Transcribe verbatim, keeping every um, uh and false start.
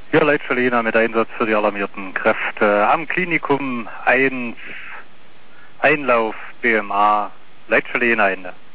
Hier Leitschalena mit Einsatz für die alarmierten Kräfte am Klinikum eins, Einlauf B M A, Leitschalena Ende.